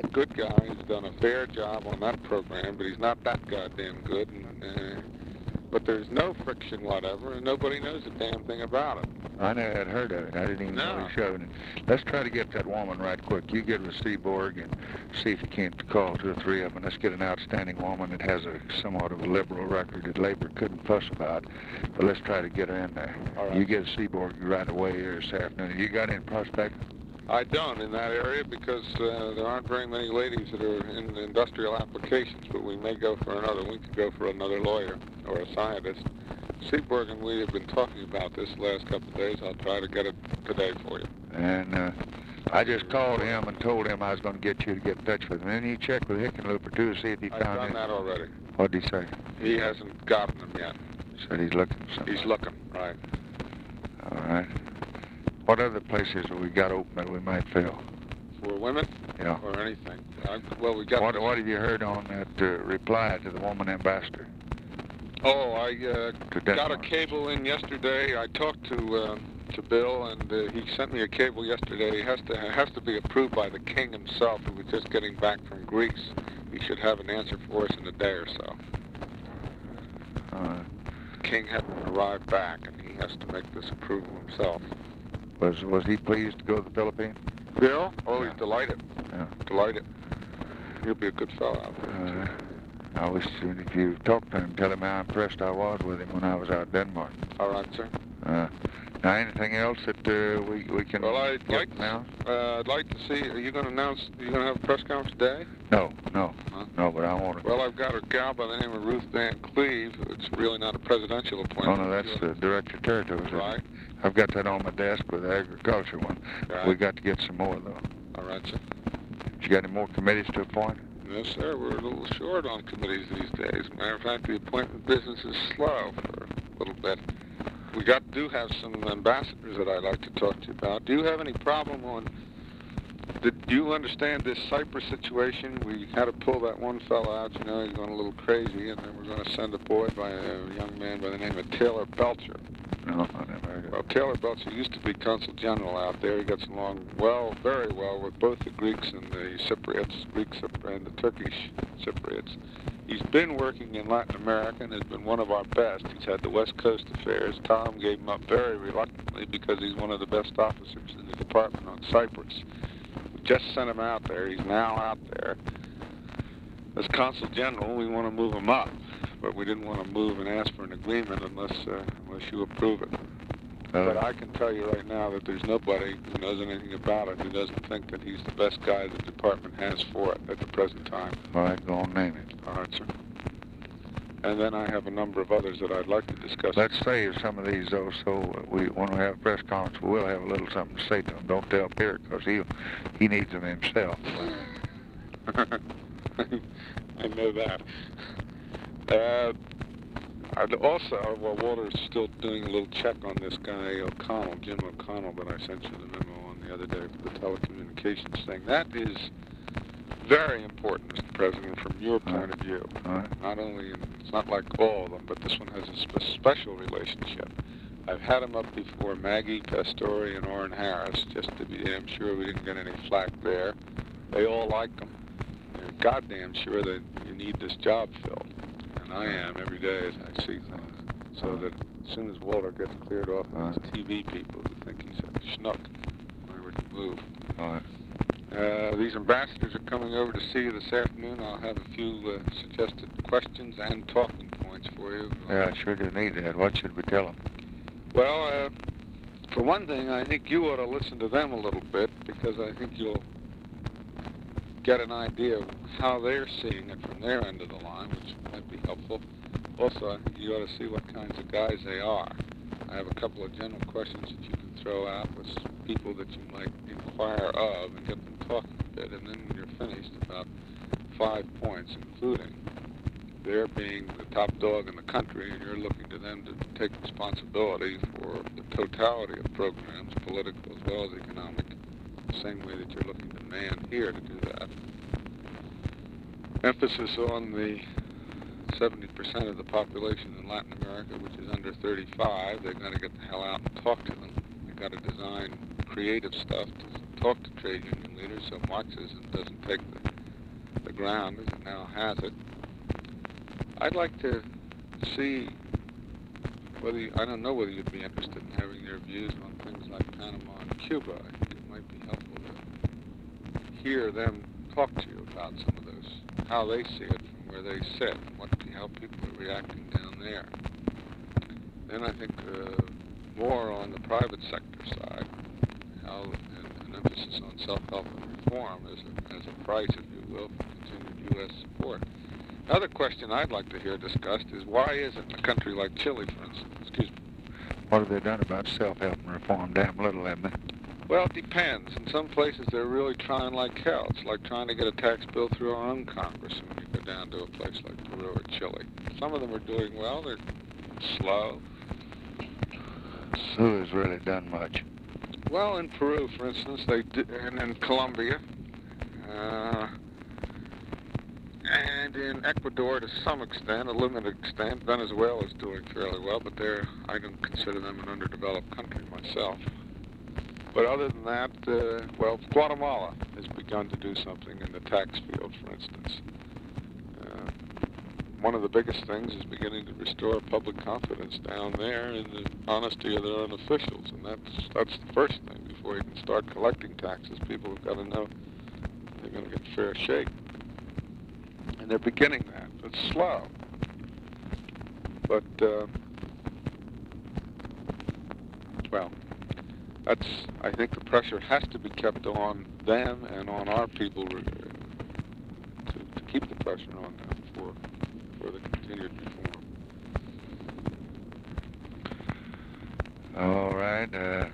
good guy. He's done a fair job on that program, but he's not that goddamn good. But there's no friction whatever, and nobody knows a damn thing about it. I never had heard of it. I didn't even know he showed it. Let's try to get that woman right quick. You get with Seaborg and see if you can't call 2 or 3 of them. Let's get an outstanding woman that has a somewhat of a liberal record that labor couldn't fuss about. But let's try to get her in there. All right. You get Seaborg right away here this afternoon. You got any prospect? I don't in that area because there aren't very many ladies that are in industrial applications, but we may go for another. We could go for another lawyer or a scientist. Seaborg and we have been talking about this the last couple of days. I'll try to get it today for you. And I just called him and told him I was going to get you to get in touch with him. And he checked with Hickenlooper, too, to see if he found it. I've done that already. What did he say? He hasn't gotten them yet. He said he's looking for something. He's looking, right. All right. What other places have we got open that we might fill? For women? Yeah. Or anything? Well, we got... What have you heard on that reply to the woman ambassador? Oh, I got a cable in yesterday. I talked to Bill, and he sent me a cable yesterday. It has to be approved by the king himself, who was just getting back from Greece. He should have an answer for us in a day or so. The king hasn't arrived back, and he has to make this approval himself. Was he pleased to go to the Philippines? Bill? Oh, he's delighted. Yeah. Delighted. He'll be a good fellow out there, too. I wish if you talk to him, tell him how impressed I was with him when I was out in Denmark. All right, sir. Now, anything else that we can I'd like now? I'd like to see, are you going to have a press conference today? No, but I want to. Well, I've got a gal by the name of Ruth Van Cleve. It's really not a presidential appointment. Oh, no, that's the Director of Territories. Right. I've got that on my desk with the agriculture one. Right. We got to get some more, though. All right, sir. You got any more committees to appoint? Yes, sir. We're a little short on committees these days. Matter of fact, the appointment business is slow for a little bit. We do have some ambassadors that I'd like to talk to you about. Do you have any problem do you understand this Cyprus situation? We had to pull that one fellow out, he's going a little crazy, and then we're going to send a boy by a young man by the name of Taylor Belcher. No, I never heard of it. Well, Taylor Belcher used to be consul general out there. He gets along very well with both the Greeks and the Cypriots, Greek Cypriot and the Turkish Cypriots. He's been working in Latin America and has been one of our best. He's had the West Coast affairs. Tom gave him up very reluctantly because he's one of the best officers in the department on Cyprus. We just sent him out there. He's now out there. As consul general, we want to move him up, but we didn't want to move and ask for an agreement unless you approve it. But I can tell you right now that there's nobody who knows anything about it who doesn't think that he's the best guy the department has for it at the present time. All right, go on, name it. All right, sir. And then I have a number of others that I'd like to discuss. Let's save some of these, though, so when we have a press conference, we'll have a little something to say to him. Don't tell Pierre, because he needs them himself. I know that. I'd also, Walter's still doing a little check on this guy, O'Connell, Jim O'Connell, that I sent you the memo on the other day for the telecommunications thing. That is very important, Mr. President, from your point of view. Not only, it's not like all of them, but this one has a special relationship. I've had them up before, Maggie, Pastore, and Orrin Harris, just to be damn sure we didn't get any flack there. They all like them. They're goddamn sure that you need this job filled. And I am every day as I see things. So that as soon as Walter gets cleared off of these TV people who think he's a schnook, I would move. All right. These ambassadors are coming over to see you this afternoon. I'll have a few suggested questions and talking points for you. Yeah, I sure do need that. What should we tell them? Well, for one thing, I think you ought to listen to them a little bit, because I think you'll get an idea of how they're seeing it from their end of the line, which might be helpful. Also, I think you ought to see what kinds of guys they are. I have a couple of general questions that you can throw out with people that you might inquire of and get them talking a bit, and then when you're finished, about 5 points, including their being the top dog in the country, and you're looking to them to take responsibility for the totality of programs, political as well as economic, the same way that you're looking to man here to do that. Emphasis on the 70% of the population in Latin America, which is under 35. They've got to get the hell out and talk to them. They've got to design creative stuff to talk to trade union leaders so Marxism doesn't take the ground as it now has it. I'd like to see I don't know whether you'd be interested in having your views on things like Panama and Cuba. I think it might be helpful to hear them talk to you about some of those, how they see it from where they sit, and how people are reacting down there. Then I think more on the private sector side, an emphasis on self-help and reform as a price, if you will, for continued U.S. support. Another question I'd like to hear discussed is why isn't a country like Chile, for instance, what have they done about self-help and reform? Damn little, haven't they? Well, it depends. In some places, they're really trying like hell. It's like trying to get a tax bill through our own Congress when you go down to a place like Peru or Chile. Some of them are doing well. They're slow. Who has really done much? Well, in Peru, for instance, they did, and in Colombia, and in Ecuador to some extent, a limited extent. Venezuela is doing fairly well, but I don't consider them an underdeveloped country myself. But other than that, Guatemala has begun to do something in the tax field, for instance. One of the biggest things is beginning to restore public confidence down there in the honesty of their own officials, and that's the first thing. Before you can start collecting taxes, people have got to know they're going to get a fair shake. And they're beginning that. It's slow. But, I think the pressure has to be kept on them and on our people to keep the pressure on them for the continued reform. All right.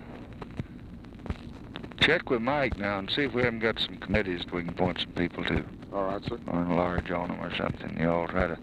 Check with Mike now and see if we haven't got some committees we can point some people to. All right, sir. Or enlarge on them or something. You all try to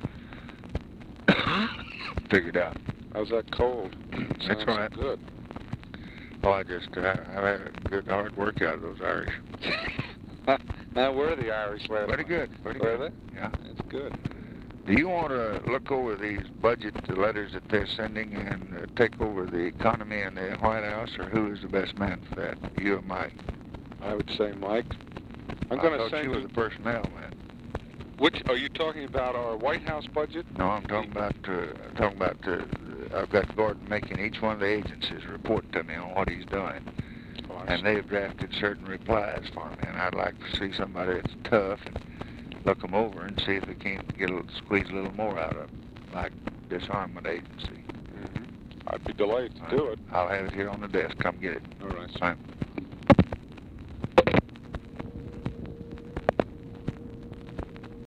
figure it out. How's that cold? That's right. Good. Oh, I had a good hard work out of those Irish. Now, were the Irish Pretty good. Were they? Yeah. That's good. Do you want to look over these budget letters that they're sending and take over the economy in the White House, or who is the best man for that, you or Mike? I would say Mike. I thought you were the personnel man. Which are you talking about? Our White House budget? No, I'm talking about. I've got Gordon making each one of the agencies report to me on what he's doing, and they've drafted certain replies for me. And I'd like to see somebody that's tough and look them over and see if they can't squeeze a little more out of them, like disarmament agency. I'd be delighted to do it. I'll have it here on the desk. Come get it. All right. Fine.